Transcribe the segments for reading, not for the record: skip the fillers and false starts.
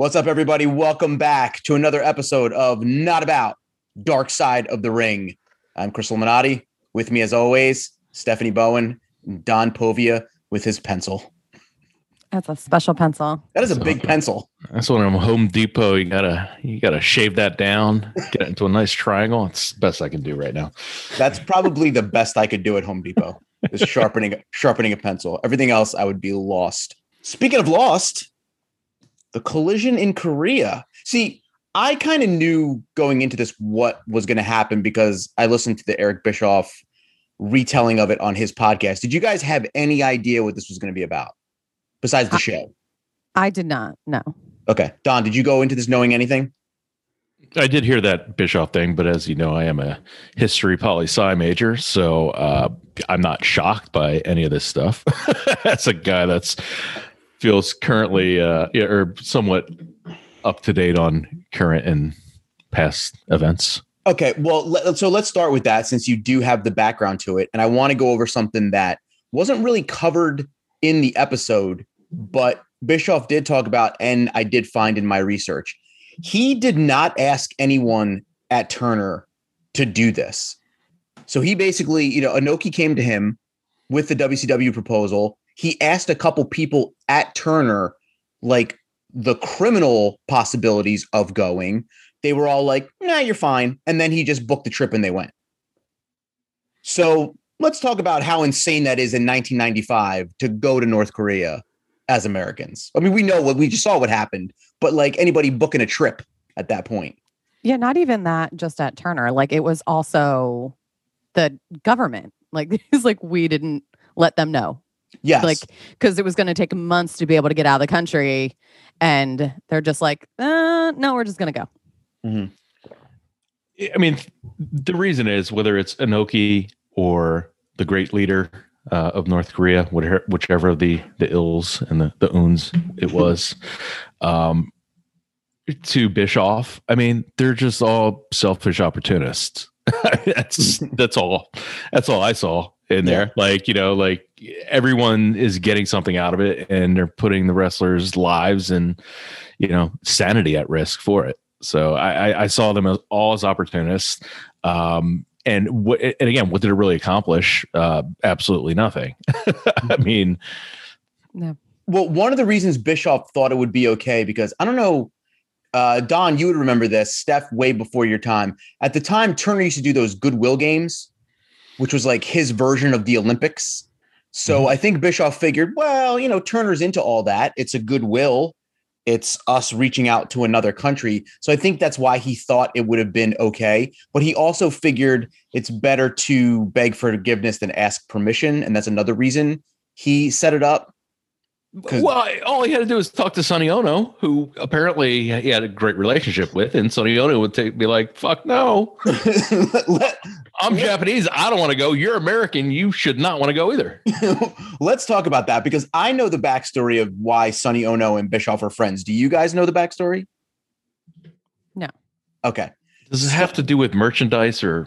What's up, everybody? Welcome back to another episode of Not About Dark Side of the Ring. I'm Chris Illuminati. With me, as always, Stephanie Bowen, Don Povia with his pencil. That's a special pencil. That is a big pencil. That's one from Home Depot. You gotta shave that down, get it into a nice triangle. It's the best I can do right now. That's probably the best I could do at Home Depot. Is sharpening a pencil. Everything else, I would be lost. Speaking of lost, the collision in Korea. See, I kind of knew going into this what was going to happen because I listened to the Eric Bischoff retelling of it on his podcast. Did you guys have any idea what this was going to be about besides the show? I did not. No. Okay. Don, did you go into this knowing anything? I did hear that Bischoff thing, but as you know, I am a history poli-sci major, so I'm not shocked by any of this stuff. That's a guy that's feels currently or somewhat up to date on current and past events. Okay, well, so let's start with that since you do have the background to it, and I want to go over something that wasn't really covered in the episode, but Bischoff did talk about, and I did find in my research. He did not ask anyone at Turner to do this. So he basically, Inoki came to him with the WCW proposal. He asked a couple people at Turner, like the criminal possibilities of going. They were all like, nah, you're fine. And then he just booked the trip and they went. So let's talk about how insane that is in 1995 to go to North Korea as Americans. I mean, we know we just saw what happened, but like anybody booking a trip at that point. Yeah, not even that just at Turner. Like it was also the government. Like it's like we didn't let them know. Yes. Like because it was going to take months to be able to get out of the country. And they're just like, no, we're just going to go. Mm-hmm. I mean, the reason is whether it's Inoki or the great leader of North Korea, whichever of the ills and the uns it was, to Bischoff. I mean, they're just all selfish opportunists. that's all I saw in there. Like, like everyone is getting something out of it and they're putting the wrestlers' lives and, sanity at risk for it. So I saw them as opportunists. And again, what did it really accomplish? Absolutely nothing. I mean, no. Well, one of the reasons Bischoff thought it would be okay, because I don't know, Don, you would remember this, Steph, way before your time. At the time, Turner used to do those Goodwill games, which was like his version of the Olympics. So I think Bischoff figured, well, Turner's into all that. It's a goodwill. It's us reaching out to another country. So I think that's why he thought it would have been okay. But he also figured it's better to beg for forgiveness than ask permission. And that's another reason he set it up. Well, all he had to do was talk to Sonny Ono, who apparently he had a great relationship with. And Sonny Ono would be like, fuck no. I'm Japanese. I don't want to go. You're American. You should not want to go either. Let's talk about that because I know the backstory of why Sonny Ono and Bischoff are friends. Do you guys know the backstory? No. Okay. Does it have to do with merchandise or?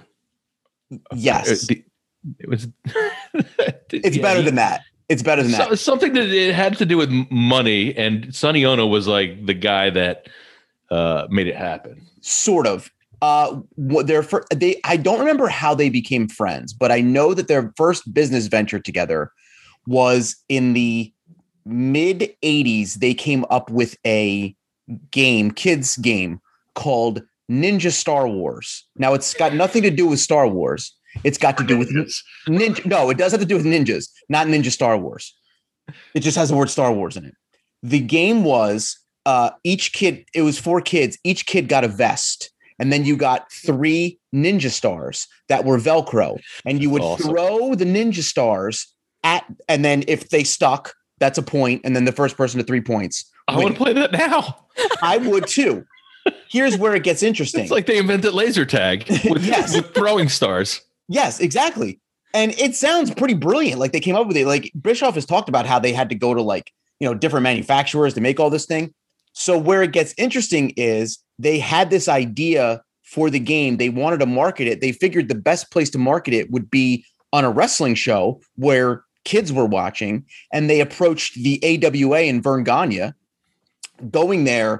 Yes. It was. It's better than that. It's better than that. Something that it had to do with money, and Sonny Ono was like the guy that made it happen. Sort of. I don't remember how they became friends, but I know that their first business venture together was in the mid 80s. They came up with a kids game called Ninja Star Wars. Now it's got nothing to do with Star Wars. It's got to do with ninja. No, it does have to do with ninjas, not Ninja Star Wars. It just has the word Star Wars in it. The game was each kid. It was 4 kids. Each kid got a vest. And then you got 3 ninja stars that were Velcro. And you would throw the ninja stars and then if they stuck, that's a point. And then the first person to 3 points. I want to play that now. I would too. Here's where it gets interesting. It's like they invented laser tag with, with throwing stars. Yes, exactly. And it sounds pretty brilliant. Like they came up with it. Like Bischoff has talked about how they had to go to different manufacturers to make all this thing. So where it gets interesting is they had this idea for the game. They wanted to market it. They figured the best place to market it would be on a wrestling show where kids were watching. And they approached the AWA in Vern Gagne, going there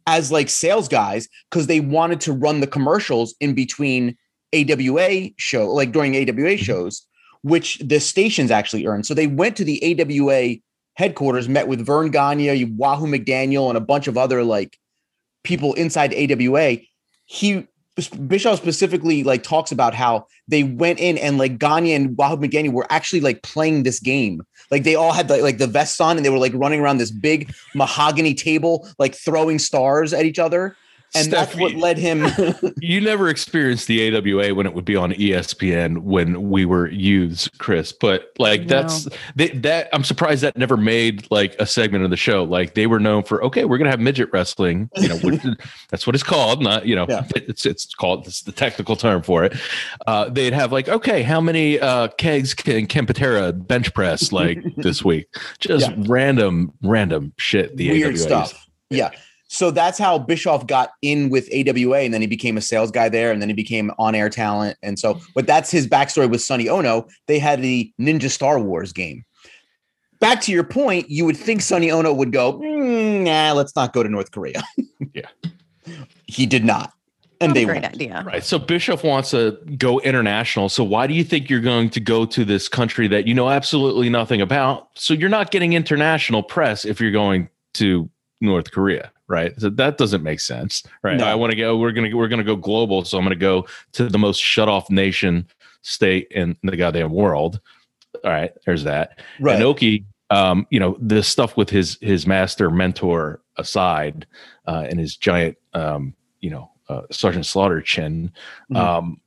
as like sales guys because they wanted to run the commercials in between AWA show, like during AWA shows, which the stations actually earned. So they went to the AWA headquarters, met with Vern Gagne, Wahoo McDaniel, and a bunch of other like people inside AWA. Bischoff specifically like talks about how they went in and like Gagne and Wahoo McDaniel were actually like playing this game. Like they all had like the vests on and they were like running around this big mahogany table, like throwing stars at each other. And Steph, that's what led him. You never experienced the AWA when it would be on ESPN when we were youths, Chris. But like that I'm surprised that never made like a segment of the show. Like they were known for, okay, we're gonna have midget wrestling. You know, that's what it's called. Not, you know, it's called. It's the technical term for it. They'd have like, okay, how many kegs can Ken Patera bench press like this week? Just random shit. The weird AWA stuff. Yeah. So that's how Bischoff got in with AWA, and then he became a sales guy there, and then he became on-air talent. And so, but that's his backstory with Sonny Ono. They had the Ninja Star Wars game. Back to your point, you would think Sonny Ono would go, nah, let's not go to North Korea. Yeah. He did not. And Not a they great went. idea. Right. So Bischoff wants to go international. So why do you think you're going to go to this country that you know absolutely nothing about? So you're not getting international press if you're going to North Korea. Right. So that doesn't make sense. Right. No. I want to go. We're going to go global. So I'm going to go to the most shut off nation state in the goddamn world. All right. There's that. Right. Inoki, you know, the stuff with his master mentor aside and his giant, you know, Sergeant Slaughter chin. All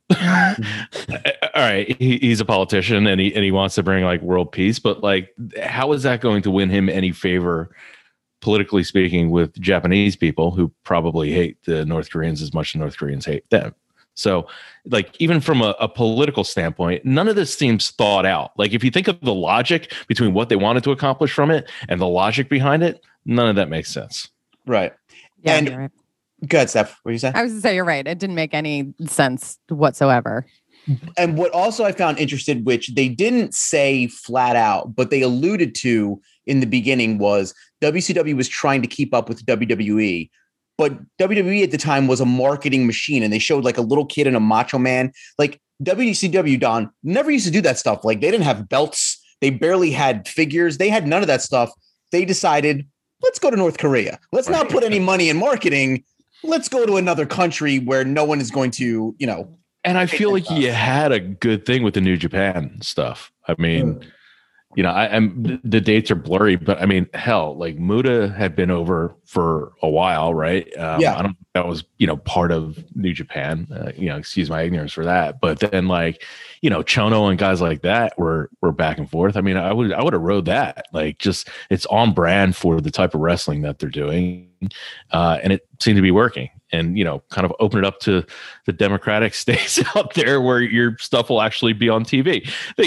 right. He's a politician and he wants to bring like world peace. But like, how is that going to win him any favor? Politically speaking, with Japanese people who probably hate the North Koreans as much as North Koreans hate them. So like, even from a political standpoint, none of this seems thought out. Like if you think of the logic between what they wanted to accomplish from it and the logic behind it, none of that makes sense. Right. Yeah, And you're right. go ahead, Steph. What do you say? I was going to say, you're right. It didn't make any sense whatsoever. And what also I found interesting, which they didn't say flat out, but they alluded to in the beginning, was WCW was trying to keep up with WWE, but WWE at the time was a marketing machine, and they showed like a little kid and a Macho Man. Like WCW, Don, never used to do that stuff. Like they didn't have belts. They barely had figures. They had none of that stuff. They decided, let's go to North Korea. Let's not put any money in marketing. Let's go to another country where no one is going to, you know. And I feel like you had a good thing with the New Japan stuff. I mean, you know, I'm the dates are blurry, but I mean, hell, like Muda had been over for a while, right? I don't think that was, you know, part of New Japan. You know, excuse my ignorance for that. But then, like, you know, Chono and guys like that were back and forth. I mean, I would have rode that. Like, just it's on brand for the type of wrestling that they're doing, and it seemed to be working. And, you know, kind of open it up to the democratic states out there where your stuff will actually be on TV.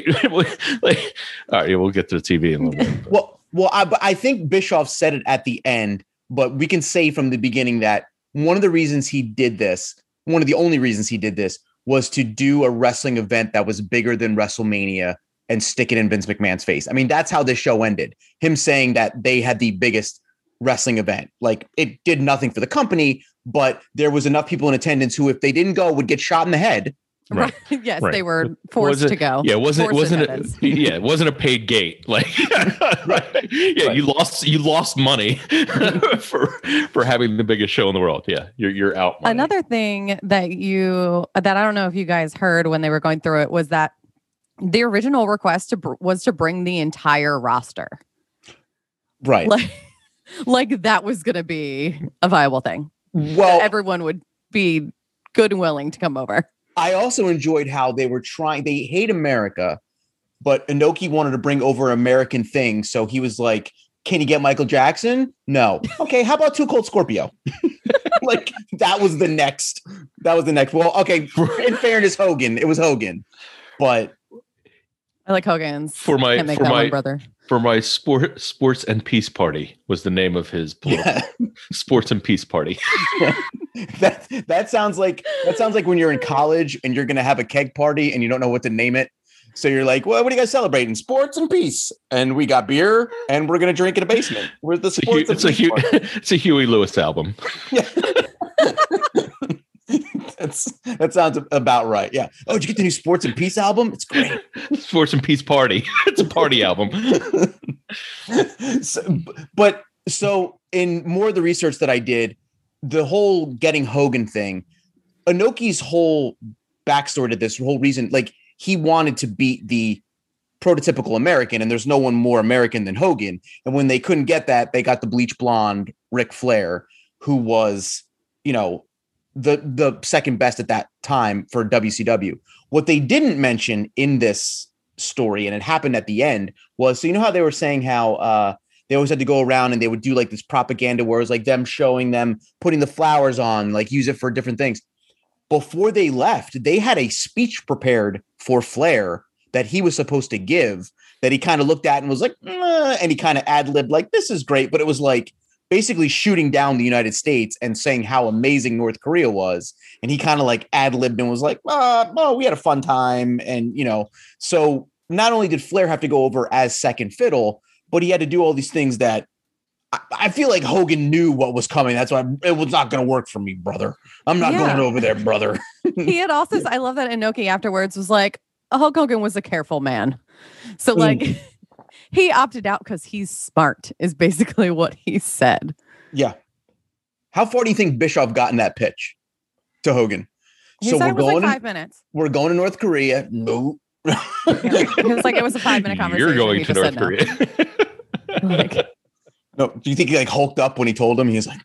Like, all right, we'll get to the TV in a little bit. Well, I think Bischoff said it at the end, but we can say from the beginning that one of the reasons he did this, one of the only reasons he did this, was to do a wrestling event that was bigger than WrestleMania and stick it in Vince McMahon's face. I mean, that's how this show ended. Him saying that they had the biggest wrestling event. Like, it did nothing for the company, but there was enough people in attendance who, if they didn't go, would get shot in the head. Right. Yes, Right. they were forced to go. Yeah, it wasn't Forced it wasn't a paid gate. Like, right. Yeah, right. You lost money for having the biggest show in the world. Yeah, you're out money. Another thing that I don't know if you guys heard when they were going through it was that the original request was to bring the entire roster. Right. Like that was going to be a viable thing. Well, everyone would be good and willing to come over. I also enjoyed how they hate America, but Inoki wanted to bring over American things. So he was like, can you get Michael Jackson? No. Okay. How about Too Cold Scorpio? Like that was the next. Well, okay. In fairness, Hogan, it was Hogan, but I like Hogan's for my brother. For my sports and peace party was the name of his sports and peace party. That sounds like when you're in college and you're going to have a keg party and you don't know what to name it. So you're like, well, what are you guys celebrating? Sports and peace. And we got beer and we're going to drink in a basement. Where's the sports and peace part? It's a Huey Lewis album. Yeah. That sounds about right. Yeah. Oh, did you get the new Sports and Peace album? It's great. Sports and Peace Party. It's a party album. So in more of the research that I did, the whole getting Hogan thing, Inoki's whole backstory to this whole reason, like he wanted to beat the prototypical American, and there's no one more American than Hogan. And when they couldn't get that, they got the bleach blonde Ric Flair, who was, the second best at that time for WCW. What they didn't mention in this story, and it happened at the end, was, so you know how they were saying how they always had to go around and they would do like this propaganda where it was like them showing them putting the flowers on, like use it for different things. Before they left, they had a speech prepared for Flair that he was supposed to give, that he kind of looked at and was like, and he kind of ad-libbed like, this is great. But it was like basically shooting down the United States and saying how amazing North Korea was. And he kind of like ad-libbed and was like, oh, we had a fun time. And, so not only did Flair have to go over as second fiddle, but he had to do all these things that I feel like Hogan knew what was coming. That's why it was not going to work for me, brother. I'm not going over there, brother. He had also, I love that Inoki afterwards was like, Hulk Hogan was a careful man. So like he opted out because he's smart is basically what he said. Yeah. How far do you think Bischoff got in that pitch to Hogan? He said it was like 5 minutes. We're going to North Korea. No. It was like, it was a 5-minute conversation. You're going to North Korea. Like, no. Do you think he like hulked up when he told him? He was like,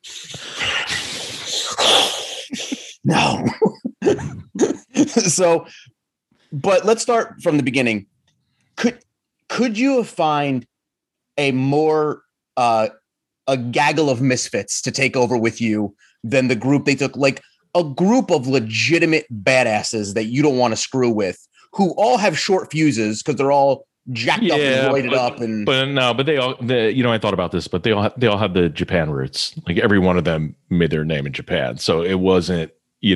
no. So, but let's start from the beginning. Could you find a more a gaggle of misfits to take over with you than the group they took? Like a group of legitimate badasses that you don't want to screw with, who all have short fuses because they're all jacked up and roided up. And but they all, I thought about this, but they all have the Japan roots. Like every one of them made their name in Japan, so it wasn't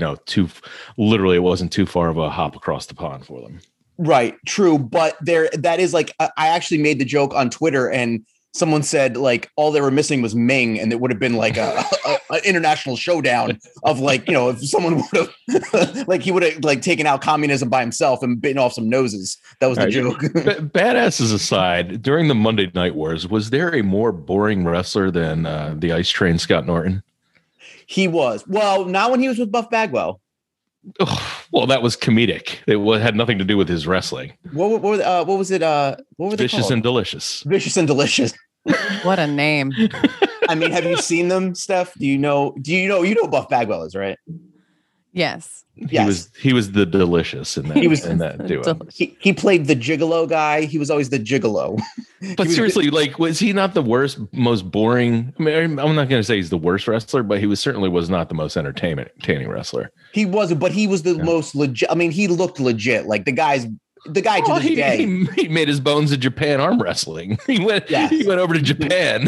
it wasn't too far of a hop across the pond for them. Right, true, but that is like I actually made the joke on Twitter, and someone said like all they were missing was Ming, and it would have been like a international showdown of like, if someone would have like he would have like taken out communism by himself and bitten off some noses. That was the joke. Badasses aside, during the Monday Night Wars, was there a more boring wrestler than the Ice Train Scott Norton? He was. Well, not when he was with Buff Bagwell. Oh, well, that was comedic. It had nothing to do with his wrestling. What was it? What were they Vicious called? And Delicious. Vicious and Delicious. What a name. I mean, have you seen them, Steph? Do you know Buff Bagwell is, right? Yes. He was the Delicious in that. He was in that duo. He played the gigolo guy. He was always the gigolo. But seriously, like, was he not the worst, most boring? I mean, I'm not going to say he's the worst wrestler, but he certainly was not the most entertaining wrestler. He wasn't, but he was the most legit. I mean, he looked legit. Like the guy to this day. He made his bones in Japan arm wrestling. He went over to Japan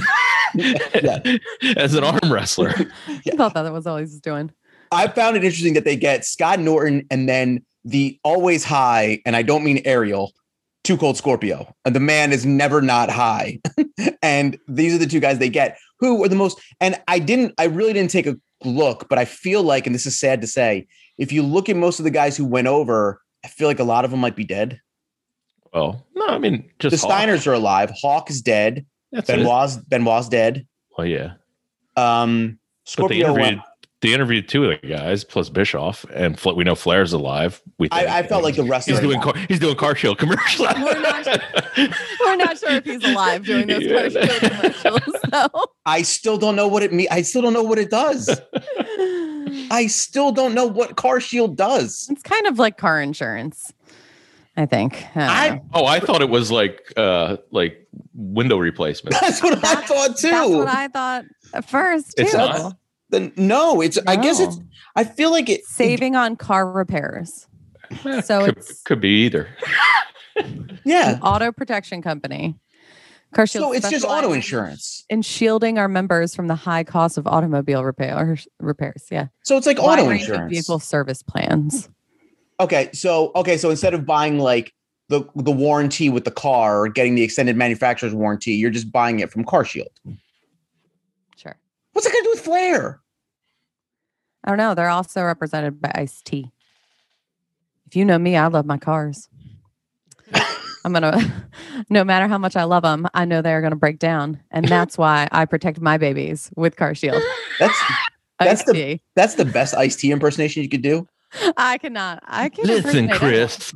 as an arm wrestler. I thought that was all he was doing. I found it interesting that they get Scott Norton and then the always high, and I don't mean Ariel, Too Cold Scorpio. And the man is never not high. And these are the two guys they get who are the most. And I really didn't take a look, but I feel like, and this is sad to say, if you look at most of the guys who went over, I feel like a lot of them might be dead. Well, no, I mean, just the Steiners are alive. Hawk is dead. Benoit's dead. Well, yeah. Scorpio. They interviewed two of the guys plus Bischoff, and we know Flair's alive. I felt like the rest. He's doing car show commercials. We're not sure if he's alive doing those car show commercials. So. I still don't know what it means. I still don't know what it does. I still don't know what Car Shield does. It's kind of like car insurance, I think. I thought it was like window replacement. That's what I thought too. That's what I thought at first too. It's not. No, I guess it's. I feel like it saving on car repairs. So it could be either. Yeah, auto protection company. Car Shield. So it's just auto insurance and shielding our members from the high cost of automobile repairs. Yeah. So it's like auto insurance. Vehicle service plans. Okay, so instead of buying like the warranty with the car or getting the extended manufacturer's warranty. You're just buying it from CarShield. Sure. What's that got to do with Flair? I don't know. They're also represented by Ice-T. If you know me, I love my cars. No matter how much I love them, I know they're gonna break down, and that's why I protect my babies with CarShield. That's the best Ice-T impersonation you could do. I cannot. Listen, Chris.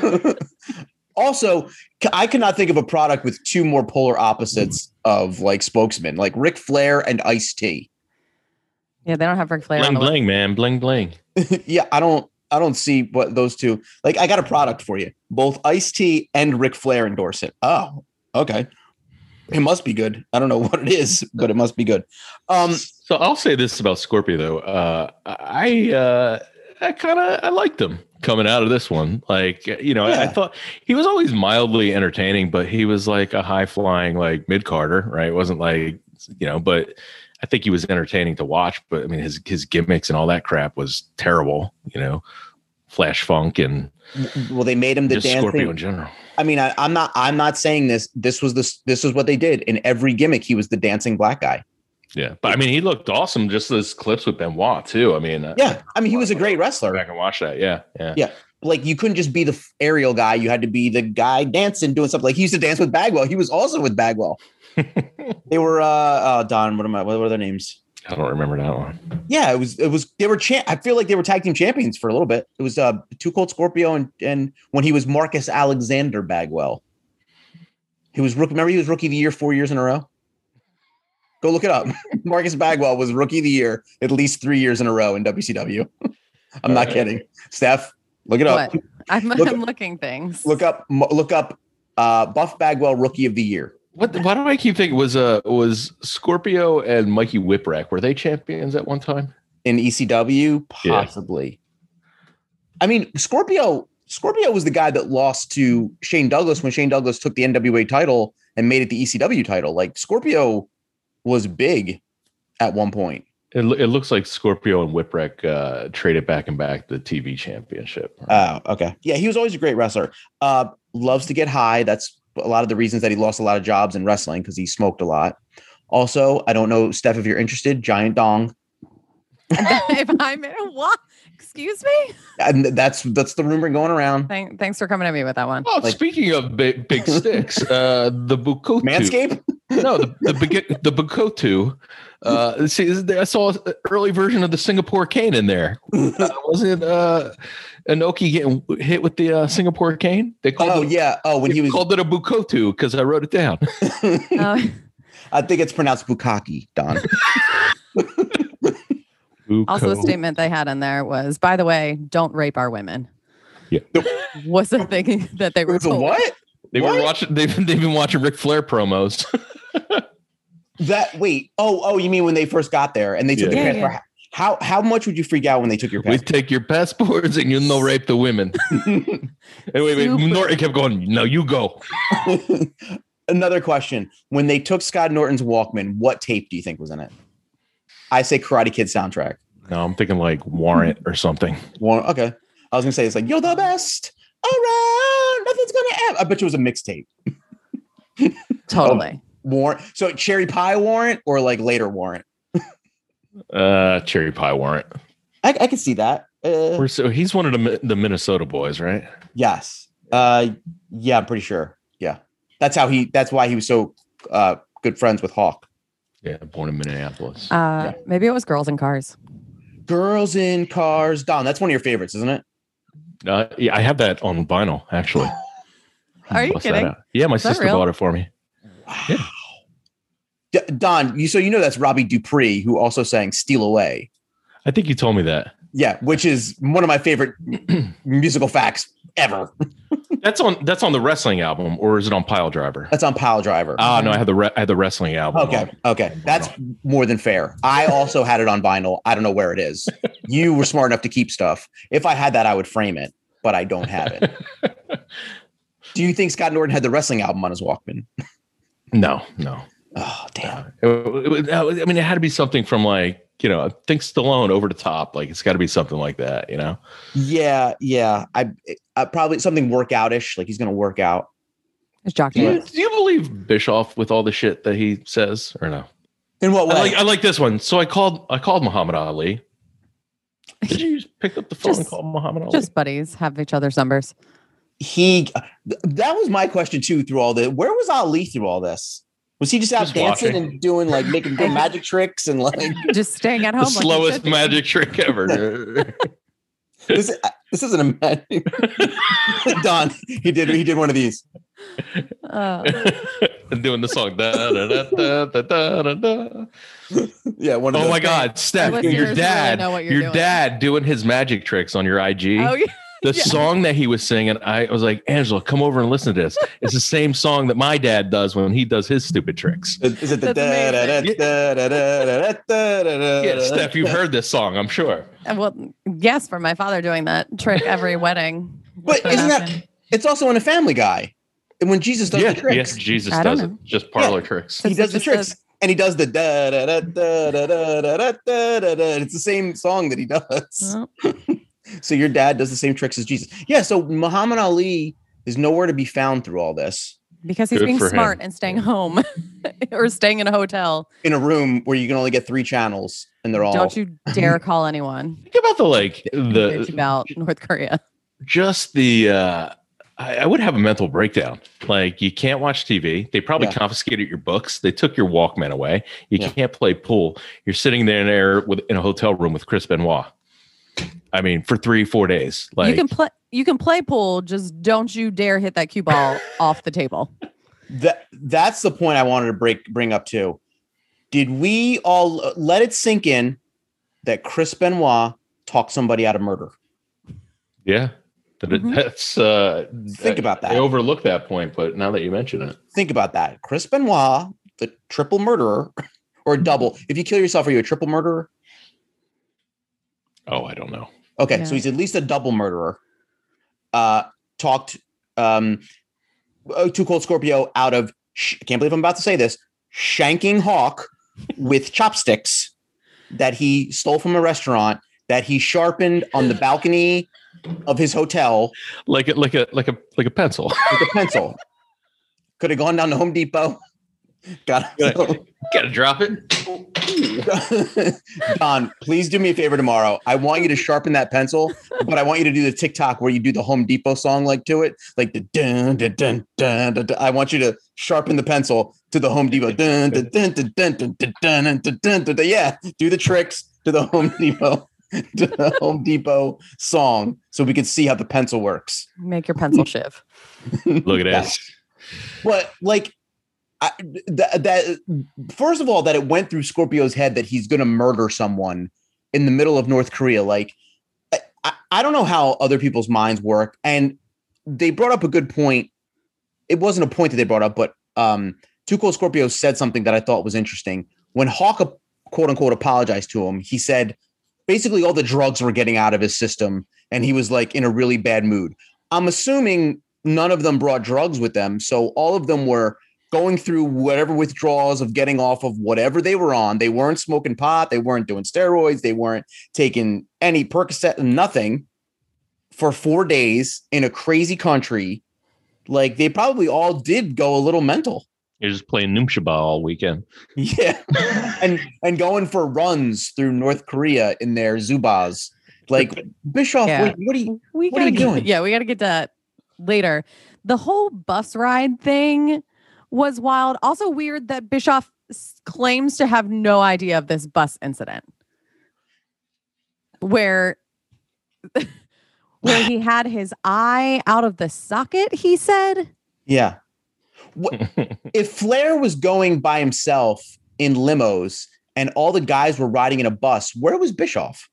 Also, I cannot think of a product with two more polar opposites of like spokesmen, like Ric Flair and Ice-T. Yeah, they don't have Ric Flair. Bling bling, man, bling bling. Yeah, I don't see what those two like. I got a product for you. Both Ice-T and Ric Flair endorse it. Oh, okay. It must be good. I don't know what it is, but it must be good. So I'll say this about Scorpio though. I liked him coming out of this one. Like, I thought he was always mildly entertaining, but he was like a high flying, like mid Carter, right? It wasn't like, but I think he was entertaining to watch, but I mean, his gimmicks and all that crap was terrible, Flash Funk and they made him the dancing Scorpio in general. I mean, I'm not saying this. This was what they did in every gimmick. He was the dancing black guy. Yeah, but I mean, he looked awesome. Just those clips with Benoit too. I mean, he was a great wrestler. Go back and watch that. Yeah. Like you couldn't just be the aerial guy. You had to be the guy dancing, doing something. Like he used to dance with Bagwell. He was also with Bagwell. They were Don. What were their names? I don't remember that one. Yeah, it was. They were. I feel like they were tag team champions for a little bit. It was Too Cold Scorpio and when he was Marcus Alexander Bagwell. He was rookie. Remember, he was rookie of the year 4 years in a row. Go look it up. Marcus Bagwell was rookie of the year at least 3 years in a row in WCW. I'm not kidding. Steph, look it up. What? I'm looking things. Look up Buff Bagwell rookie of the year. Why do I keep thinking was Scorpio and Mikey Whipwreck, were they champions at one time? In ECW? Possibly. Yeah. I mean, Scorpio was the guy that lost to Shane Douglas when Shane Douglas took the NWA title and made it the ECW title. Like Scorpio was big at one point. It looks like Scorpio and Whipwreck traded back and back the TV championship. Oh, okay. Yeah, he was always a great wrestler. Loves to get high. That's a lot of the reasons that he lost a lot of jobs in wrestling because he smoked a lot. Also, I don't know, Steph, if you're interested, giant dong. If I'm in what? Excuse me? And that's the rumor going around. Thanks for coming at me with that one. Oh, speaking of big sticks, the Bukotu. Manscaped? No, the Bukotu. See, I saw an early version of the Singapore cane in there. Wasn't Inoki getting hit with the Singapore cane? They called he called it a Bukotu because I wrote it down. I think it's pronounced Bukaki, Don. Also, a statement they had in there was, by the way, don't rape our women. Yeah. Was a thing that they were told. What? Were watching. They've been watching Ric Flair promos. You mean when they first got there and they took your passport? Yeah. How much would you freak out when they took your passport? We take your passports and you'll rape the women. Anyway, Norton kept going. No, you go. Another question: when they took Scott Norton's Walkman, what tape do you think was in it? I say Karate Kid soundtrack. No, I'm thinking like Warrant or something. Okay. I was gonna say it's like you're the best around. Nothing's gonna end. I bet you it was a mixtape. Totally. Warrant. So Cherry Pie Warrant or like later Warrant? Cherry Pie Warrant. I can see that. So he's one of the Minnesota boys, right? Yes. Yeah, I'm pretty sure. Yeah. That's why he was so good friends with Hawk. Yeah, born in Minneapolis. Maybe it was Girls in Cars. Girls in Cars. Don, that's one of your favorites, isn't it? Yeah, I have that on vinyl, actually. Are you kidding? Yeah, my sister bought it for me. Wow. Yeah. Don, you know that's Robbie Dupree, who also sang Steal Away. I think you told me that. Yeah, which is one of my favorite musical facts ever. That's on the wrestling album, or is it on Pile Driver? That's on Pile Driver. Oh no, I had the wrestling album. Okay, that's more than fair. I also had it on vinyl. I don't know where it is. You were smart enough to keep stuff. If I had that, I would frame it, but I don't have it. Do you think Scott Norton had the wrestling album on his Walkman? No. Oh damn! I mean, it had to be something from like I think Stallone over the top. Like it's got to be something like that, Yeah. I probably something workoutish. Like he's going to work out. It's Jock Do Dance. you believe Bischoff with all the shit that he says or no? In what way? I like this one. So I called Muhammad Ali. Did you pick up the phone and call Muhammad Ali? Just buddies, have each other's numbers. That was my question too. Through all this, where was Ali through all this? Was he just out dancing watching. and doing magic tricks and like Just staying at home. The slowest magic trick ever. this isn't a magic. Don, he did one of these. Doing the song. Da, da, da, da, da, da, da. Yeah, one of those. Oh my God, Steph, Listeners your really dad, know what you're your doing. dad doing his magic tricks on your IG. Oh, yeah. The song that he was singing, I was like, Angela, come over and listen to this. It's the same song that my dad does when he does his stupid tricks. Is it the Yeah, Steph, you've heard this song, I'm sure. Well, yes, for my father doing that trick every wedding. But isn't that? It's also in a Family Guy. And when Jesus does the tricks, Jesus I don't does it. know. Just parlor tricks. he does the tricks, and he does the da da da da da da da da da da. It's the same song that he does. Well, So your dad does the same tricks as Jesus. Yeah. So Muhammad Ali is nowhere to be found through all this. because he's Good being for smart him. and staying home or staying in a hotel. In a room where you can only get 3 channels, and they're all. Don't you dare call anyone Think about bitch the about North Korea. just the I would have a mental breakdown. Like you can't watch TV. They probably Yeah. confiscated your books. They took your Walkman away. You Yeah. can't play pool. You're sitting there in a hotel room with Chris Benoit. I mean, for 3-4 days. Like You can play pool, just don't you dare hit that cue ball off the table. That's the point I wanted to bring up too. Did we all let it sink in that Chris Benoit talked somebody out of murder? yeah. Mhm. That's Think about that. I overlooked that point, but now that you mention it. Think about that. Chris Benoit, the triple murderer, or a double. If you kill yourself, are you a triple murderer? Oh, I don't know. Okay, Yeah. so he's at least a double murderer. Talked Too Cold Scorpio out of, I can't believe I'm about to say this, shanking Hawk with chopsticks that he stole from a restaurant that he sharpened on the balcony of his hotel Like a pencil. with a pencil. Could have gone down to Home Depot. Got Gotta drop it. Don, please do me a favor tomorrow. I want you to sharpen that pencil, but I want you to do the TikTok where you do the Home Depot song like to it, like the dun dun dun dun dun. Dun. I want you to sharpen the pencil to the Home Depot. Dun dun dun dun dun dun dun dun dun dun dun. Yeah, do the tricks to the Home Depot, to the Home Depot song, so we can see how the pencil works. Make your pencil shiv. Look at this. But like. That first of all, that it went through Scorpio's head that he's going to murder someone in the middle of North Korea. Like, I don't know how other people's minds work. And they brought up a good point. It wasn't a point that they brought up, but Too Cold Scorpio said something that I thought was interesting. When Hawk, quote unquote, apologized to him, he said basically all the drugs were getting out of his system and he was like in a really bad mood. I'm assuming none of them brought drugs with them. So all of them were going through whatever withdrawals of getting off of whatever they were on. They weren't smoking pot. They weren't doing steroids. They weren't taking any Percocet, nothing for 4 days in a crazy country. Like they probably all did go a little mental. You're just playing Numshaba all weekend. Yeah. and going for runs through North Korea in their Zubas. Like Bischoff, Yeah. what are you We What are gotta you get, doing? Yeah, we got to get to that later. The whole bus ride thing was wild. Also weird that Bischoff claims to have no idea of this bus incident where he had his eye out of the socket, he said. Yeah. If Flair was going by himself in limos and all the guys were riding in a bus, where was Bischoff?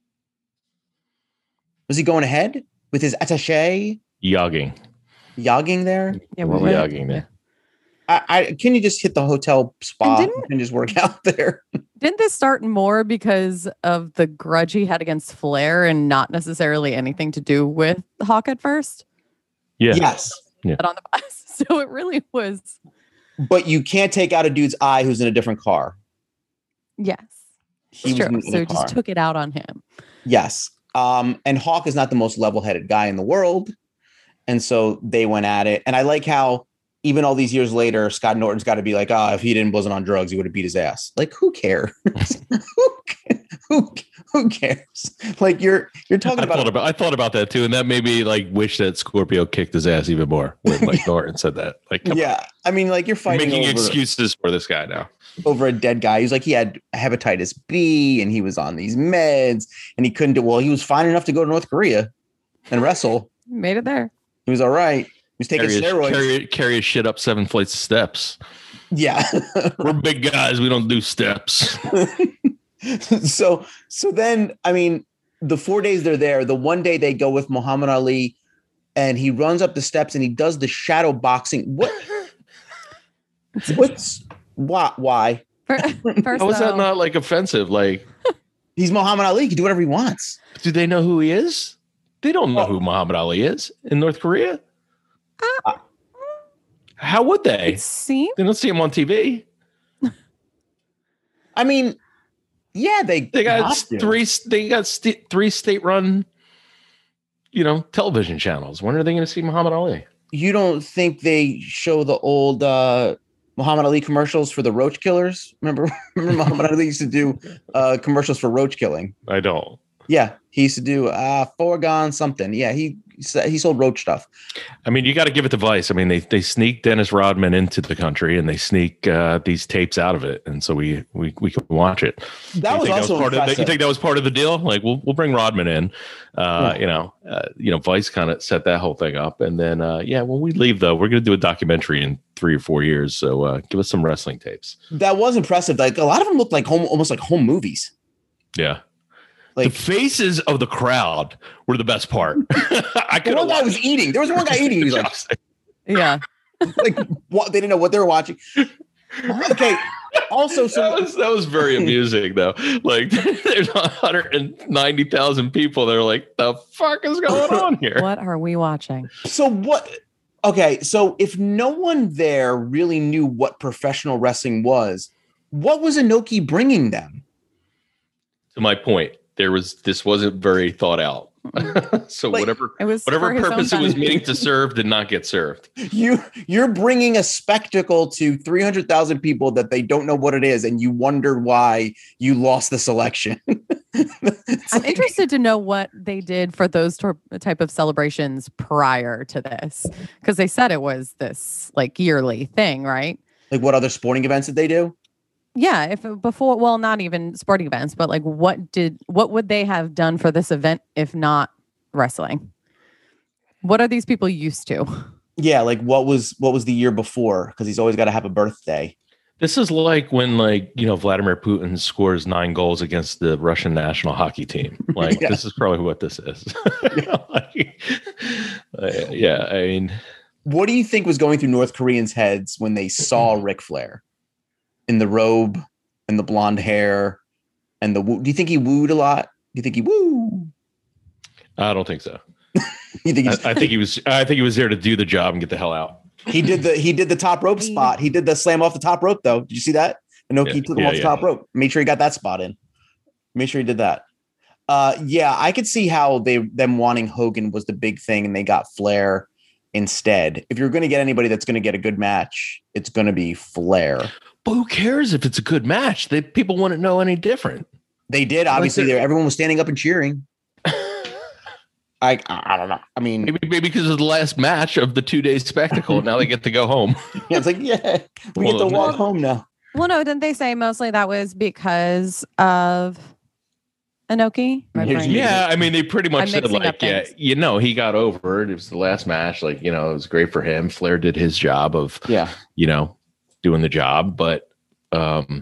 Was he going ahead with his attaché Yogging. there? Yeah, What what Yogging there. Can you just hit the hotel spa And and just work out there? Didn't this start more because of the grudge he had against Flair and not necessarily anything to do with Hawk at first? Yeah. Yes. But on the bus. So it really was. But you can't take out a dude's eye who's in a different car. Yes. He It's was true. in So the it just car. took it out on him. Yes. And Hawk is not the most level-headed guy in the world. And so they went at it. And I like how even all these years later, Scott Norton's got to be like, if he wasn't on drugs, he would have beat his ass. Like, who cares? who cares? Like you're talking about. I thought about that too, and that made me like wish that Scorpio kicked his ass even more when like Norton said that. Like, come on. I mean, like you're fighting making over, excuses for this guy now. over a dead guy. He's like he had hepatitis B and he was on these meds and he couldn't do well. He was fine enough to go to North Korea and wrestle. Made it there. He was all right. He was taking steroids. Carry his shit up 7 flights of steps. Yeah. We're big guys. We don't do steps. So then, I mean, the 4 days they're there, the one day they go with Muhammad Ali and he runs up the steps and he does the shadow boxing. Why? First, How is that not like offensive? Like, he's Muhammad Ali. He can do whatever he wants. do they know who he is? They don't know who Muhammad Ali is in North Korea. How would they? See? They don't see him on TV. I mean, yeah, they got have to. three state-run, television channels. When are they going to see Muhammad Ali? You don't think they show the old Muhammad Ali commercials for the roach killers? Remember Muhammad Ali used to do commercials for roach killing. I don't. Yeah, he used to do foregone something. Yeah, he sold roach stuff. I mean, you got to give it to Vice. I mean, they sneak Dennis Rodman into the country and they sneak these tapes out of it, and so we can watch it. That was also impressive. You think that was part of the deal? Like, we'll bring Rodman in. Vice kind of set that whole thing up, and then when we leave though, we're going to do a documentary in 3 or 4 years. So give us some wrestling tapes. That was impressive. Like a lot of them looked like almost like home movies. Yeah. Like, the faces of the crowd were the best part. One guy was eating. There was one guy eating. He was like, yeah, like what? They didn't know what they were watching. Okay. Also, so that was very amusing though. Like there's 190,000 people. They're like, the fuck is going on here? What are we watching? So what? Okay, so if no one there really knew what professional wrestling was, what was Inoki bringing them? To my point. This wasn't very thought out. So like, whatever for purpose it was meaning to serve did not get served. You're bringing a spectacle to 300,000 people that they don't know what it is, and you wonder why you lost the selection. I'm interested to know what they did for those type of celebrations prior to this, because they said it was this like yearly thing, right? Like what other sporting events did they do? Yeah, if before, well, not even sporting events, but like what would they have done for this event if not wrestling? What are these people used to? Yeah, like what was the year before? Because he's always got to have a birthday. This is like when Vladimir Putin scores 9 goals against the Russian national hockey team. Like This is probably what this is. I mean, what do you think was going through North Koreans' heads when they saw Ric Flair? In the robe and the blonde hair and the woo. Do you think he wooed a lot? Do you think he woo? I don't think so. You think I think he was there to do the job and get the hell out. He did the top rope spot. He did the slam off the top rope though. Did you see that? Inoki took him off the top rope. Made sure he got that spot in. Made sure he did that. I could see how them wanting Hogan was the big thing and they got Flair instead. If you're going to get anybody that's going to get a good match, it's going to be Flair. But who cares if it's a good match? People wouldn't know any different. They did. Obviously, everyone was standing up and cheering. I don't know. I mean, maybe because of the last match of the 2-day spectacle. Now they get to go home. Yeah, it's like, we get to walk home now. Well, no, didn't they say mostly that was because of Inoki? Yeah, I mean, they pretty much said like, he got over it. It was the last match. Like, it was great for him. Flair did his job of, doing the job, but we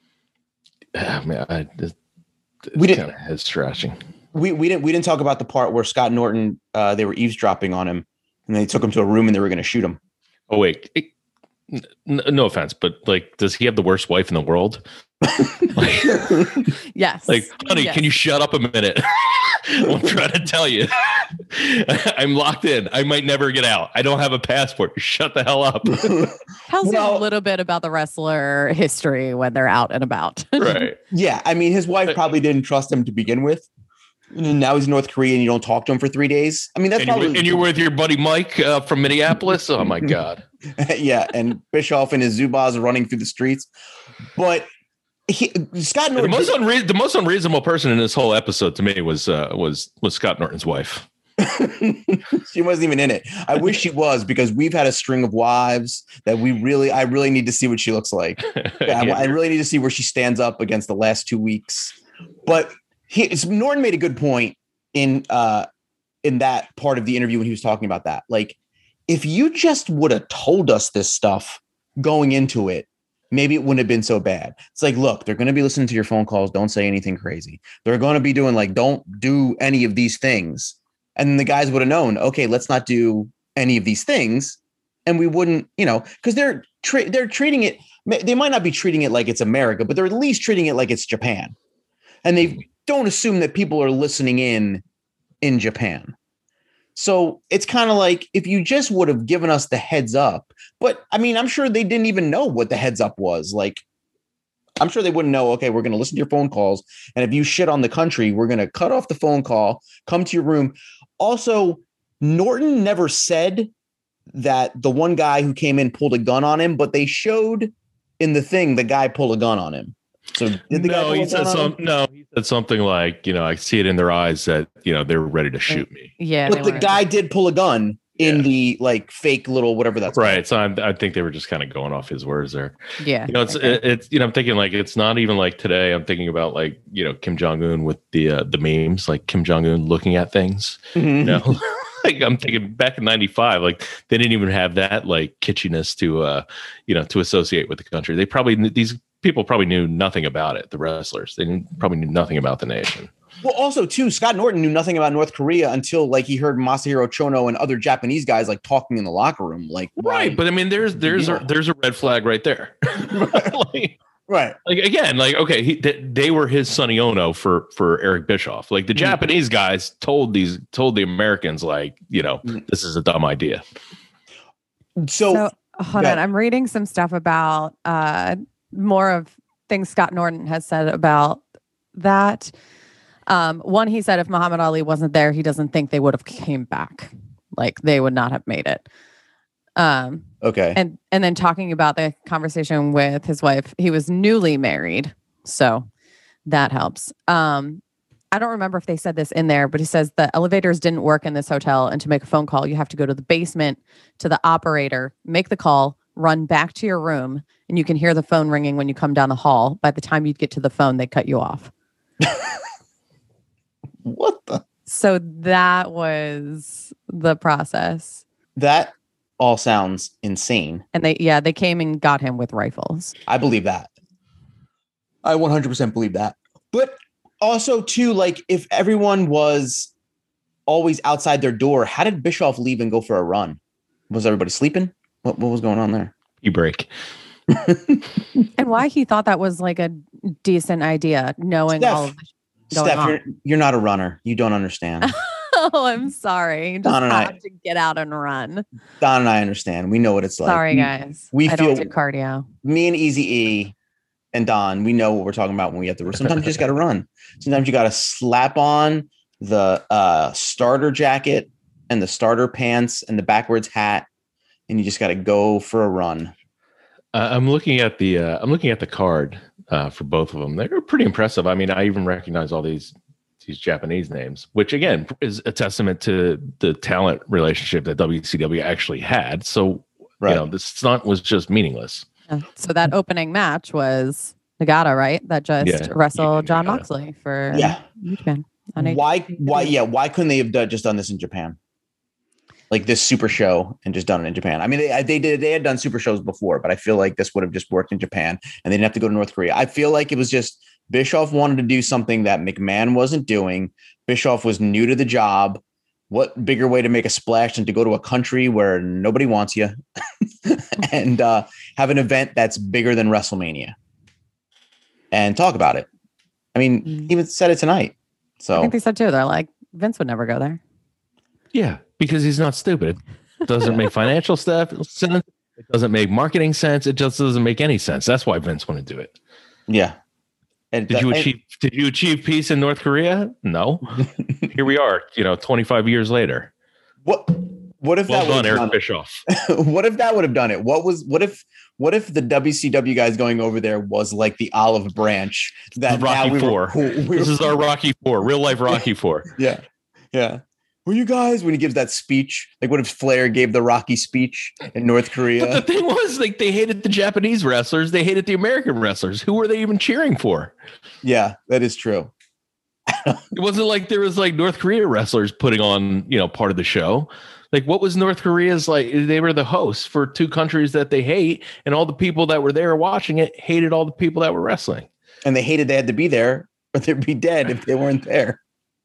didn't head scratching. We didn't talk about the part where Scott Norton they were eavesdropping on him and they took him to a room and they were going to shoot him. Oh wait, no offense, but like, does he have the worst wife in the world? Yes. Like, honey, Yes. can you shut up a minute? I'm trying to tell you. I'm locked in. I might never get out. I don't have a passport. Shut the hell up. Tells you Well- a little bit about the wrestler history when they're out and about. Right. Yeah, I mean, his wife probably didn't trust him to begin with. And now he's in North Korea and you don't talk to him for 3 days. I mean, that's probably And you're with your buddy Mike from Minneapolis. Oh my God. yeah. And Bischoff and his Zubaz are running through the streets, but Scott Norton. The most unreasonable person in this whole episode to me was Scott Norton's wife. She wasn't even in it. I wish she was, because we've had a string of wives that I really need to see what she looks like. Yeah, I really need to see where she stands up against the last 2 weeks. But Norton made a good point in that part of the interview when he was talking about that. Like, if you just would have told us this stuff going into it, maybe it wouldn't have been so bad. It's like, look, they're going to be listening to your phone calls. Don't say anything crazy. They're going to be doing like, don't do any of these things. And then the guys would have known, okay, let's not do any of these things. And we wouldn't, because they're treating it. They might not be treating it like it's America, but they're at least treating it like it's Japan. And they don't assume that people are listening in Japan. So it's kind of like, if you just would have given us the heads up, but I mean, I'm sure they didn't even know what the heads up was. Like, I'm sure they wouldn't know, okay, we're going to listen to your phone calls. And if you shit on the country, we're going to cut off the phone call, come to your room. Also, Norton never said that the one guy who came in pulled a gun on him, but they showed in the thing, the guy pull a gun on him. So did the guy pull a gun on him? He said something like, I see it in their eyes that, they're ready to shoot me. Yeah. But the guy did pull a gun in the like fake little whatever that's right. called. So I think they were just kind of going off his words there. Yeah. It's I'm thinking like, it's not even like today. I'm thinking about like, Kim Jong-un with the memes, like Kim Jong-un looking at things, Mhm. Like I'm thinking back in 95, like they didn't even have that like kitschiness to, to associate with the country. These people probably knew nothing about it. The wrestlers, probably knew nothing about the nation. Well, also too, Scott Norton knew nothing about North Korea until like he heard Masahiro Chono and other Japanese guys like talking in the locker room. Like, right. But I mean, there's a red flag right there. Right. Like again, like, okay, they were his Sonny Ono for Eric Bischoff. Like the Japanese guys told the Americans, like, this is a dumb idea. So hold on. I'm reading some stuff about more of things Scott Norton has said about that. One, he said if Muhammad Ali wasn't there, he doesn't think they would have came back. Like they would not have made it. okay. And then talking about the conversation with his wife, he was newly married, so that helps. I don't remember if they said this in there, but he says the elevators didn't work in this hotel, and to make a phone call, you have to go to the basement to the operator, make the call, run back to your room, and you can hear the phone ringing when you come down the hall. By the time you get to the phone, they cut you off. What the? So that was the process. That all sounds insane. And they came and got him with rifles. I believe that. I 100% believe that. But also too, like if everyone was always outside their door, how did Bischoff leave and go for a run? Was everybody sleeping? What was going on there? You break. And why he thought that was like a decent idea, knowing Steph, all of this going Steph, on. you're not a runner. You don't understand. Oh, I'm sorry. You just Don and I- have to get out and run. Don and I understand. We know what it's like. Sorry, guys. we I feel- don't do cardio. Me and Easy E and Don, we know what we're talking about when we have to. Sometimes you just got to run. Sometimes you got to slap on the starter jacket and the starter pants and the backwards hat, and you just got to go for a run. I'm looking at the card for both of them. They're pretty impressive. I mean, I even recognize all these Japanese names, which again is a testament to the talent relationship that WCW actually had. So, Right. the stunt was just meaningless. So that opening match was Nagata, right? That just wrestled John Nagata. Moxley for Yeah. New Japan. on Why why couldn't they have just done this in Japan? Like this super show and just done it in Japan. I mean, they had done super shows before, but I feel like this would have just worked in Japan and they didn't have to go to North Korea. I feel like it was just Bischoff wanted to do something that McMahon wasn't doing. Bischoff was new to the job. What bigger way to make a splash than to go to a country where nobody wants you and have an event that's bigger than WrestleMania? and talk about it. I mean, he even said it tonight. So I think they said too. They're like, Vince would never go there. Yeah, because he's not stupid. It doesn't make financial sense. It doesn't make marketing sense. It just doesn't make any sense. That's why Vince wanted to do it. Yeah. And Did you achieve peace in North Korea? No. Here we are, 25 years later. What if well that done, Eric Bischoff. What if that would have done it? What if the WCW guys going over there was like the olive branch that Rocky Four? This is our Rocky Four, real life Rocky Four. Yeah. Yeah. Were you guys when he gives that speech? Like, what if Flair gave the Rocky speech in North Korea? But the thing was, like, they hated the Japanese wrestlers. They hated the American wrestlers. Who were they even cheering for? Yeah, that is true. It wasn't like there was like North Korea wrestlers putting on, part of the show. Like, what was North Korea's like? They were the hosts for two countries that they hate, and all the people that were there watching it hated all the people that were wrestling. And they hated they had to be there, or they'd be dead if they weren't there.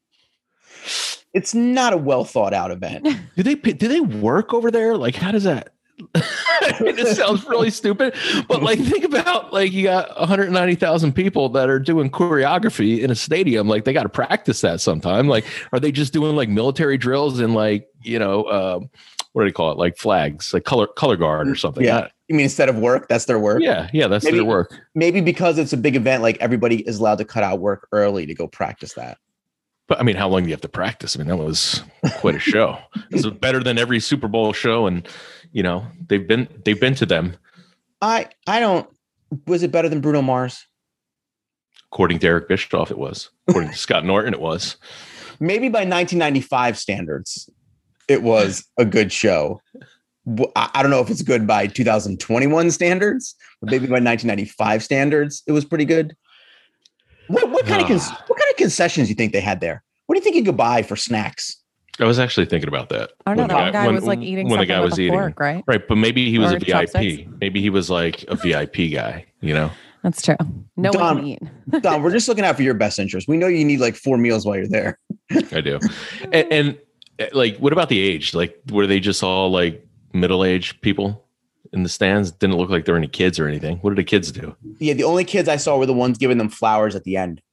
It's not a well thought out event. Do they work over there? Like, how does that? It sounds really stupid, but like, think about like you got 190,000 people that are doing choreography in a stadium. Like, they got to practice that sometime. Like, are they just doing like military drills and like what do they call it? Like flags, like color guard or something. Yeah. You mean instead of work, that's their work? Yeah, that's their work. Maybe because it's a big event, like everybody is allowed to cut out work early to go practice that. But I mean, how long do you have to practice? I mean, that was quite a show. It was better than every Super Bowl show, and they've been to them. I don't. Was it better than Bruno Mars? According to Eric Bischoff, it was. According to Scott Norton, it was. Maybe by 1995 standards, it was a good show. I don't know if it's good by 2021 standards, but maybe by 1995 standards, it was pretty good. What kind of concessions do you think they had there? What do you think you could buy for snacks? I was actually thinking about that. I don't know. One guy was like eating when the guy was eating, fork, right? Right, but maybe he was or a VIP. Chopsticks. Maybe he was like a VIP guy. That's true. No one can eat. Don, we're just looking out for your best interest. We know you need like 4 meals while you're there. I do. And like, what about the age? Like, were they just all like middle-aged people in the stands? Didn't look like there were any kids or anything. What did the kids do? Yeah, the only kids I saw were the ones giving them flowers at the end.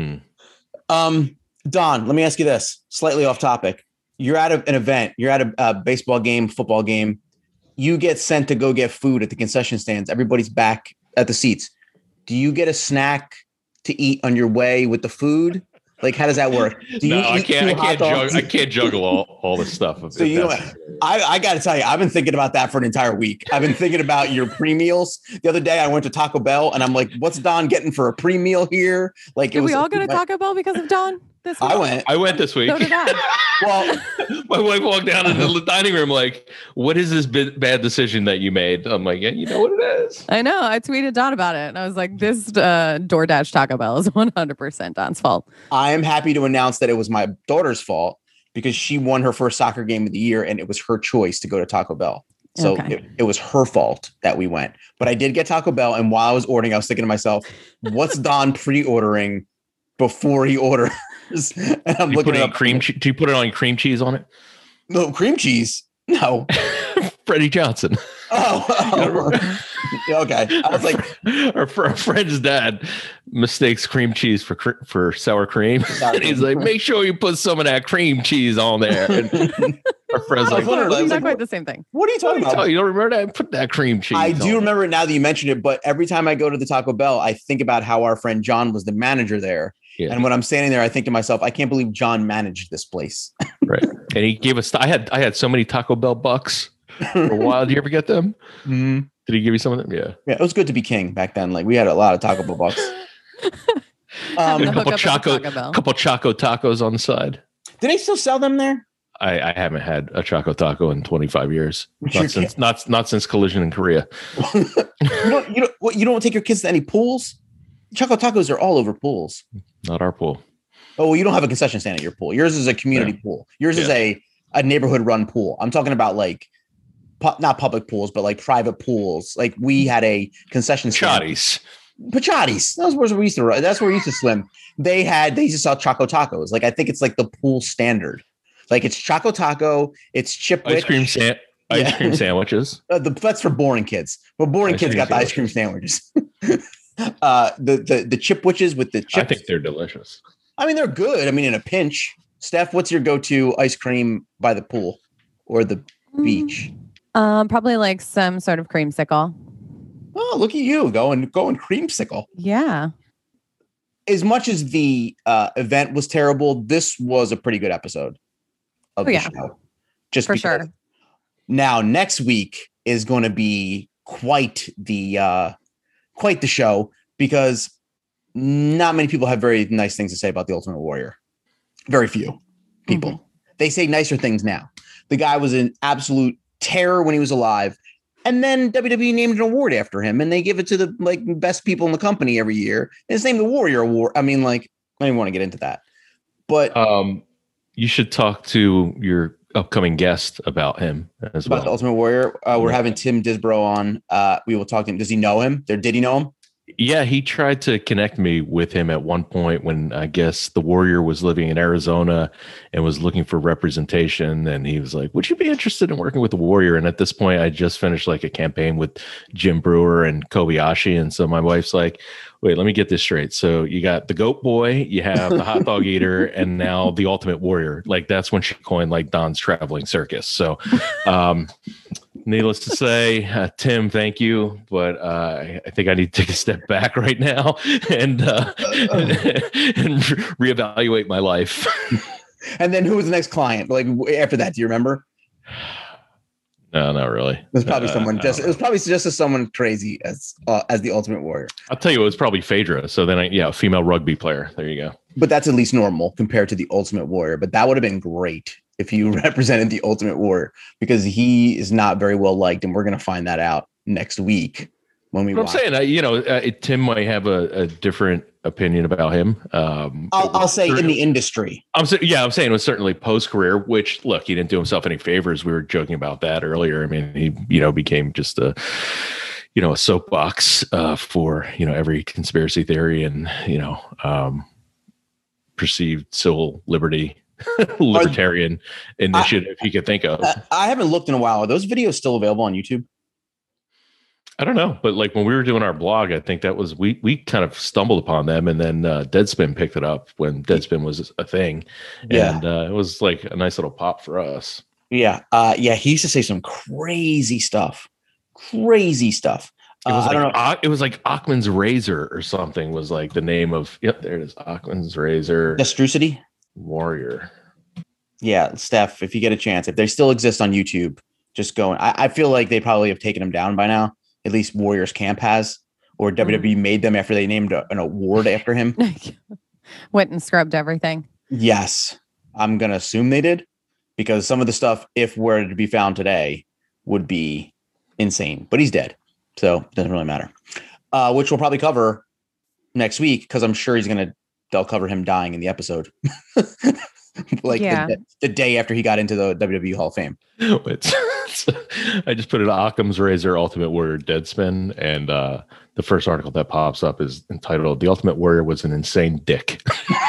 Don, let me ask you this, slightly off topic. You're at an event, you're at a baseball game, football game. You get sent to go get food at the concession stands. Everybody's back at the seats. Do you get a snack to eat on your way with the food? Like, how does that work? I can't juggle all this stuff. So I got to tell you, I've been thinking about that for an entire week. I've been thinking about your pre-meals. The other day I went to Taco Bell and I'm like, what's Don getting for a pre-meal here? Like, did we all go to Taco Bell because of Don this week? I went this week. So did I. Well, my wife walked down into the dining room like, what is this bad decision that you made? I'm like, yeah, you know what it is. I know. I tweeted Don about it. And I was like, this DoorDash Taco Bell is 100% Don's fault. I am happy to announce that it was my daughter's fault because she won her first soccer game of the year and it was her choice to go to Taco Bell. So it was her fault that we went. But I did get Taco Bell. And while I was ordering, I was thinking to myself, what's Don pre-ordering before he orders? And I'm looking at cream. Do you put it on cream cheese on it? No, cream cheese. No. Freddie Johnson. Oh. Okay. I was like, our friend's dad mistakes cream cheese for sour cream. And he's like, make sure you put some of that cream cheese on there. And our friend's like, it's not quite the same thing. What are you talking about? You don't remember that? Put that cream cheese. I do remember it now that you mentioned it, but every time I go to the Taco Bell, I think about how our friend John was the manager there. Yeah. And when I'm standing there, I think to myself, I can't believe John managed this place. Right. And he gave us, I had so many Taco Bell bucks for a while. Did you ever get them? Mm-hmm. Did he give you some of them? Yeah. Yeah. It was good to be king back then. Like, we had a lot of Taco Bell bucks. A couple Choco tacos on the side. Do they still sell them there? I haven't had a Choco Taco in 25 years. Not since Collision in Korea. You don't take your kids to any pools? Choco Tacos are all over pools. Not our pool. Oh, well, you don't have a concession stand at your pool. Yours is a community pool. Yours is a neighborhood run pool. I'm talking about like not public pools, but like private pools. Like, we had a concession stand. Pachatis. That's where we used to run. That's where we used to swim. They used to sell Choco Tacos. Like, I think it's like the pool standard. Like, it's Choco Taco, it's Chipwich. Ice cream sandwiches. That's for boring kids. But boring kids got the ice cream sandwiches. The chip witches with the chips. I think they're delicious. I mean, they're good. I mean, in a pinch. Steph, what's your go-to ice cream by the pool or the beach? Probably like some sort of creamsicle. Oh, look at you going creamsicle. Yeah. As much as the event was terrible, this was a pretty good episode of the show. Just for because. sure. Now, next week is going to be quite the show because not many people have very nice things to say about the Ultimate Warrior. Very few people. Mm-hmm. They say nicer things now. The guy was an absolute terror when he was alive. And then WWE named an award after him, and they give it to the best people in the company every year. And it's named the Warrior Award. I mean, I don't even want to get into that. But you should talk to your upcoming guest about him as well. About the Ultimate Warrior. We're having Tim Disbro on. We will talk to him. Does he know him? Did he know him? Yeah, he tried to connect me with him at one point when I guess the Warrior was living in Arizona and was looking for representation. And he was like, would you be interested in working with the Warrior? And at this point, I just finished a campaign with Jim Brewer and Kobayashi. And so my wife's like, wait, let me get this straight. So you got the Goat Boy, you have the Hot Dog Eater, and now the Ultimate Warrior. That's when she coined Don's Traveling Circus. So, needless to say, Tim, thank you, but I think I need to take a step back right now and reevaluate my life. And then who was the next client? After that, do you remember? No, not really. It was probably someone just. It was probably just as someone crazy as the Ultimate Warrior. I'll tell you, it was probably Phaedra. So then, a female rugby player. There you go. But that's at least normal compared to the Ultimate Warrior. But that would have been great if you represented the Ultimate Warrior, because he is not very well liked, and we're going to find that out next week when we. I'm saying, Tim might have a different opinion about him. I'll say in the industry. I'm saying it was certainly post career. Which look, he didn't do himself any favors. We were joking about that earlier. I mean, he became just a soapbox for every conspiracy theory and perceived civil liberty. Libertarian initiative you could think of. I haven't looked in a while. Are those videos still available on YouTube? I don't know, but when we were doing our blog, I think that was we kind of stumbled upon them, and then Deadspin picked it up when Deadspin was a thing, and it was a nice little pop for us. Yeah, he used to say some crazy stuff. It was I don't know. It was Achman's Razor or something was the name of. Yep, there it is. Achman's Razor. Destrucity Warrior. Yeah, Steph, if you get a chance, if they still exist on YouTube, just go. I feel like they probably have taken them down by now. At least Warriors Camp has, or WWE made them after they named an award after him. Went and scrubbed everything. Yes, I'm going to assume they did, because some of the stuff, if were to be found today, would be insane. But he's dead, so it doesn't really matter. Which we'll probably cover next week, because I'm sure they'll cover him dying in the episode. The day after he got into the WWE Hall of Fame. I just put an Occam's Razor Ultimate Warrior Deadspin, and the first article that pops up is entitled "The Ultimate Warrior was an insane dick."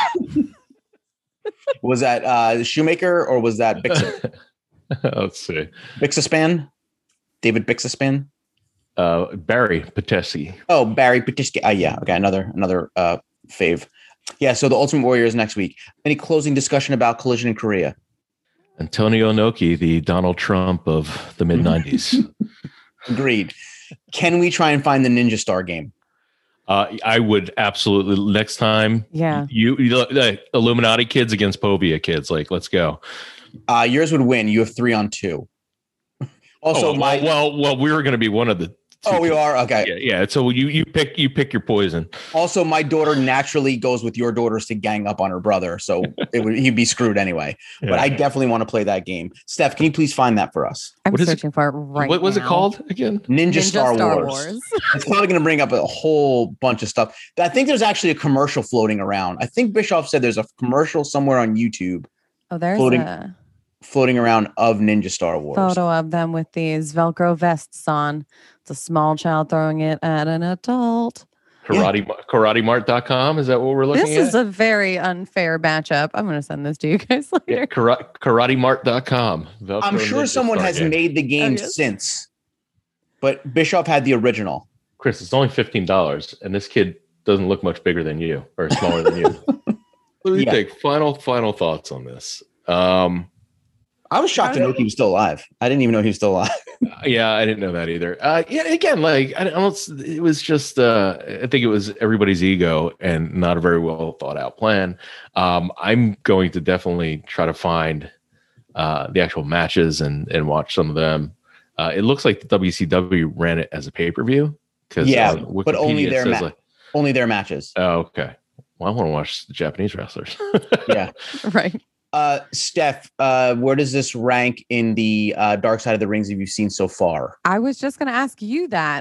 Was that Shoemaker or was that Bixer? Let's see. Bixaspan? David Bixaspan? Barry Patesi. Oh, Barry Patesi. Yeah. Okay. Another fave. Yeah. So the Ultimate Warrior is next week. Any closing discussion about Collision in Korea? Antonio Inoki, the Donald Trump of the mid-90s. Agreed. Can we try and find the Ninja Star game? I would absolutely. Next time, you Illuminati kids against Povia kids. Let's go. Yours would win. You have 3-on-2. Also, we were going to be one of the. Oh, we are? Okay. Yeah. So you pick your poison. Also, my daughter naturally goes with your daughters to gang up on her brother, so he'd be screwed anyway. Yeah. But I definitely want to play that game. Steph, can you please find that for us? I'm searching for it right now. What was it called again? Ninja Star Wars. It's probably going to bring up a whole bunch of stuff. I think there's actually a commercial floating around. I think Bischoff said there's a commercial somewhere on YouTube. Oh, there's floating around of Ninja Star Wars. Photo of them with these Velcro vests on. It's a small child throwing it at an adult. KarateMart.com. Is that what we're looking at? This is a very unfair matchup. I'm going to send this to you guys later. Yeah, KarateMart.com. I'm sure someone has made the game since, but Bischoff had the original. Chris, it's only $15, and this kid doesn't look much bigger than you or smaller than you. What do you think? Final thoughts on this. I was shocked to know he was still alive. I didn't even know he was still alive. Yeah, I didn't know that either. Again, like I don't. It was just. I think it was everybody's ego and not a very well thought out plan. I'm going to definitely try to find the actual matches and watch some of them. It looks like the WCW ran it as a pay-per-view because but only their matches. Oh, okay. Well, I want to watch the Japanese wrestlers. Yeah, right. Steph, where does this rank in the Dark Side of the Rings have you seen so far? I was just going to ask you that.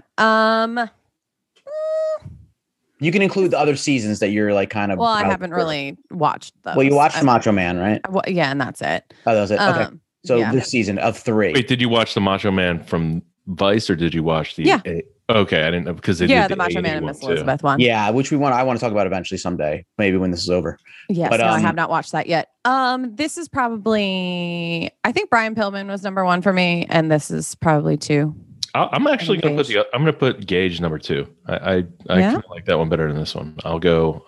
You can include the other seasons that you're like kind of. Well, I haven't really watched those. Well, you watched Macho Man, right? Yeah, and that's it. Oh, that was it. Okay. So this season of 3. Wait, did you watch the Macho Man from Vice or did you watch the? Yeah. Okay, I didn't know because they did the Macho Man and Miss Elizabeth one. Yeah, which I want to talk about eventually someday, maybe when this is over. Yes, but, I have not watched that yet. This is probably, I think Brian Pillman was number 1 for me, and this is probably 2. I'm actually going to put Gage number 2. I kind of like that one better than this one. I'll go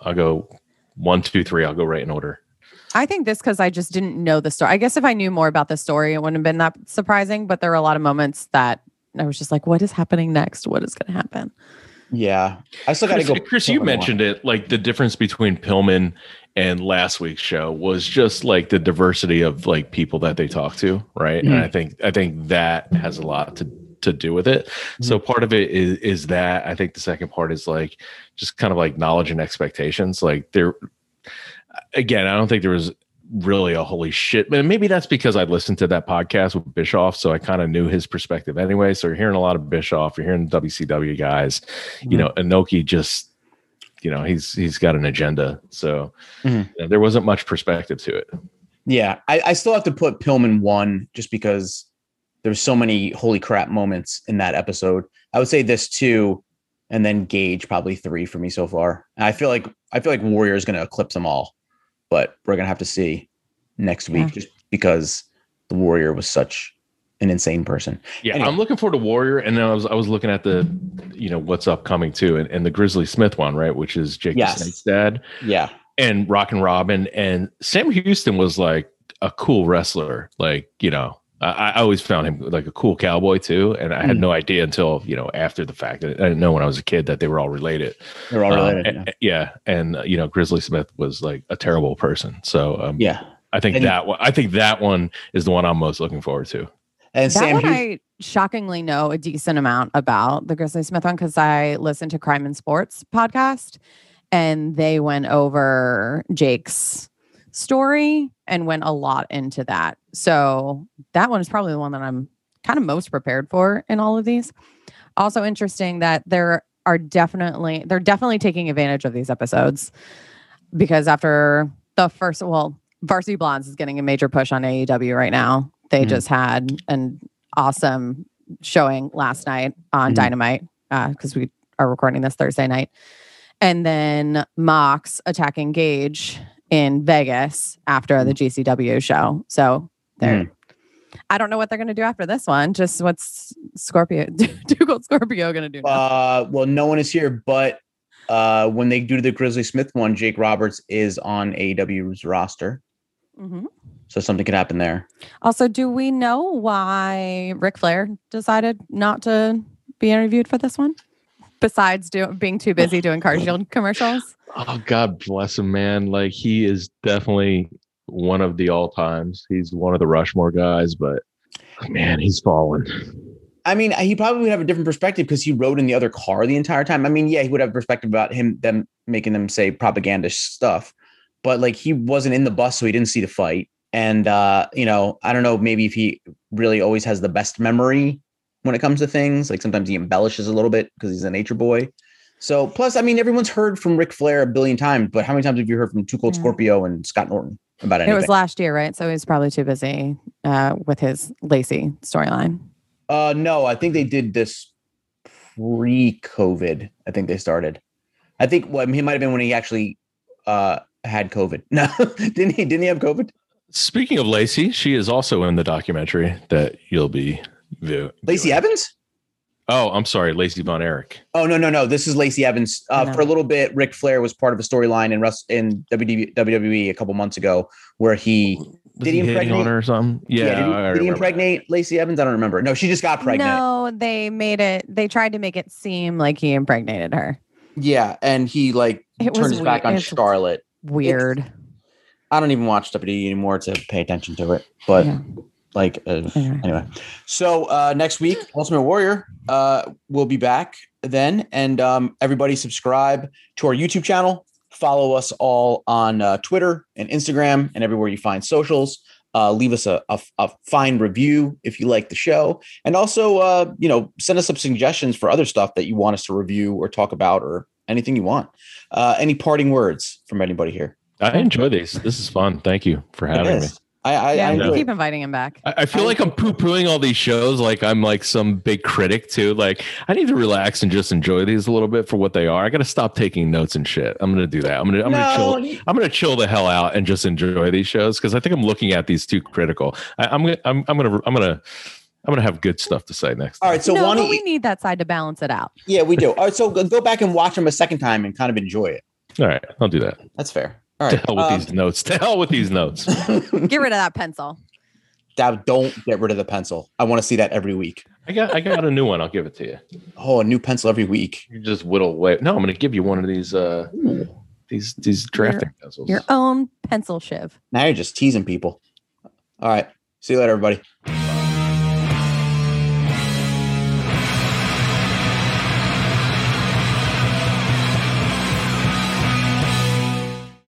1, 2, 3. I'll go right in order. I think this because I just didn't know the story. I guess if I knew more about the story, it wouldn't have been that surprising. But there were a lot of moments that I was just like, what is happening next? What is going to happen? Yeah. I still got to go. Chris, you mentioned it, like the difference between Pillman and last week's show was just like the diversity of like people that they talk to. Right. Mm-hmm. And I think that has a lot to do with it. Mm-hmm. So part of it is that. I think the second part is like just kind of like knowledge and expectations. Like again, I don't think there was really a holy shit. Maybe that's because I listened to that podcast with Bischoff, so I kind of knew his perspective anyway. So you're hearing a lot of Bischoff, you're hearing WCW guys. Mm-hmm. You know, Inoki just, you know, he's got an agenda. So there wasn't much perspective to it. Yeah, I still have to put Pillman 1 just because there's so many holy crap moments in that episode. I would say this 2, and then Gage probably 3 for me so far. And I feel like Warrior is going to eclipse them all. But we're going to have to see next week just because the Warrior was such an insane person. Yeah, anyway. I'm looking forward to Warrior. And then I was looking at the, you know, what's upcoming too. And the Grizzly Smith one, right? Which is Jake the Snake's dad. Yeah. And Rockin' Robin. And Sam Houston was like a cool wrestler. Like, you know, I always found him like a cool cowboy too. And I had no idea until, you know, after the fact. I didn't know when I was a kid that they were all related. They're all related. And you know, Grizzly Smith was like a terrible person. So yeah, I think that one is the one I'm most looking forward to. And that one I shockingly know a decent amount about, the Grizzly Smith one, because I listened to Crime and Sports podcast and they went over Jake's story and went a lot into that. So that one is probably the one that I'm kind of most prepared for in all of these. Also interesting that they're definitely taking advantage of these episodes because after the first, Varsity Blondes is getting a major push on AEW right now. They just had an awesome showing last night on Dynamite because we are recording this Thursday night. And then Mox attacking Gage in Vegas after the GCW show. So I don't know what they're going to do after this one. Just what's Two Gold Scorpio going to do now? Well, no one is here, but when they do the Grizzly Smith one, Jake Roberts is on AEW's roster. Mm-hmm. So something could happen there. Also, do we know why Ric Flair decided not to be interviewed for this one? Besides being too busy doing Car Shield commercials? Oh, God bless him, man. Like, he is definitely one of the all-times. He's one of the Rushmore guys, but, man, he's fallen. I mean, he probably would have a different perspective because he rode in the other car the entire time. I mean, yeah, he would have perspective about them making them say propaganda stuff. But, like, he wasn't in the bus, so he didn't see the fight. And, you know, I don't know, maybe if he really always has the best memory when it comes to things. Like sometimes he embellishes a little bit because he's a nature boy. So plus, I mean, everyone's heard from Ric Flair a billion times, but how many times have you heard from Two Cold Scorpio and Scott Norton about anything? It was last year, right? So he was probably too busy with his Lacey storyline. No, I think they did this pre-COVID. I think they started. I think he might have been when he actually had COVID. No, didn't he have COVID? Speaking of Lacey, she is also in the documentary that you'll be viewing. Lacey Evans? Oh, I'm sorry, Lacey Von Erich. Oh, no. This is Lacey Evans. No. For a little bit, Ric Flair was part of a storyline in WWE a couple months ago where he Was he hitting on her or something? Yeah, did he impregnate Lacey Evans? I don't remember. No, she just got pregnant. No, they tried to make it seem like he impregnated her. Yeah, and he turned his back on Charlotte. Weird. I don't even watch WWE anymore to pay attention to it, but anyway. So next week, Ultimate Warrior will be back then, and everybody subscribe to our YouTube channel. Follow us all on Twitter and Instagram and everywhere you find socials. Leave us a fine review if you like the show, and also send us some suggestions for other stuff that you want us to review or talk about, or anything you want. Any parting words from anybody here? I enjoy these. This is fun. Thank you for having me. I keep inviting him back. I feel like I'm poo-pooing all these shows like I'm like some big critic too. Like I need to relax and just enjoy these a little bit for what they are. I got to stop taking notes and shit. I'm gonna do that. I'm gonna chill the hell out and just enjoy these shows because I think I'm looking at these too critical. I'm gonna have good stuff to say next time. All right, so we need that side to balance it out. Yeah, we do. All right, so go back and watch them a second time and kind of enjoy it. All right, I'll do that. That's fair. All right. To hell with these notes. To hell with these notes. Get rid of that pencil. Don't get rid of the pencil. I want to see that every week. I got a new one. I'll give it to you. Oh, a new pencil every week. You just whittle away. No, I'm going to give you one of these drafting pencils. Your own pencil shiv. Now you're just teasing people. All right. See you later, everybody.